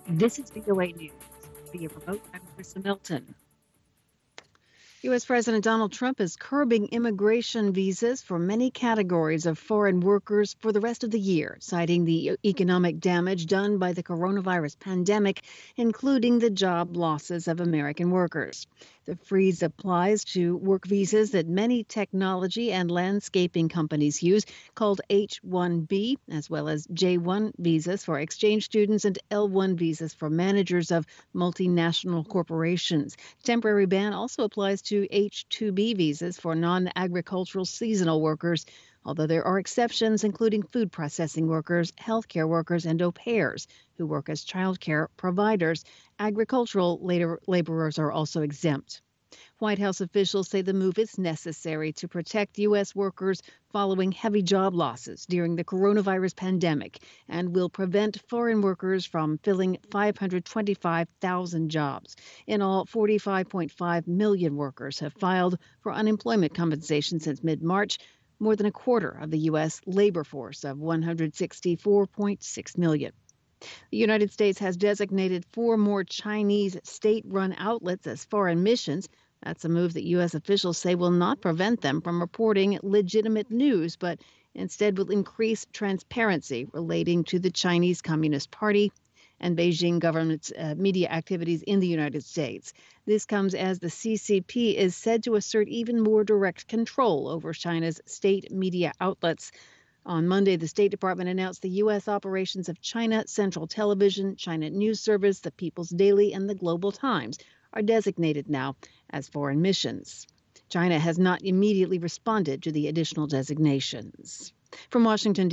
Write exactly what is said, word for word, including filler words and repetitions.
This is V O A News. Via remote, I'm Krista Milton. U S. President Donald Trump is curbing immigration visas for many categories of foreign workers for the rest of the year, citing the economic damage done by the coronavirus pandemic, including the job losses of American workers. The freeze applies to work visas that many technology and landscaping companies use, called H one B, as well as J one visas for exchange students and L one visas for managers of multinational corporations. Temporary ban also applies to H two B visas for non-agricultural seasonal workers, although there are exceptions, including food processing workers, healthcare workers, and au pairs who work as childcare providers. Agricultural laborers are also exempt. White House officials say the move is necessary to protect U S workers following heavy job losses during the coronavirus pandemic and will prevent foreign workers from filling five hundred twenty-five thousand jobs. In all, forty-five point five million workers have filed for unemployment compensation since mid-March, more than a quarter of the U S labor force of one hundred sixty-four point six million. The United States has designated four more Chinese state-run outlets as foreign missions. That's a move that U S officials say will not prevent them from reporting legitimate news, but instead will increase transparency relating to the Chinese Communist Party and Beijing government's uh, media activities in the United States. This comes as the C C P is said to assert even more direct control over China's state media outlets. On Monday, the State Department announced the U S operations of China Central Television, China News Service, the People's Daily, and the Global Times are designated now as foreign missions. China has not immediately responded to the additional designations. From Washington,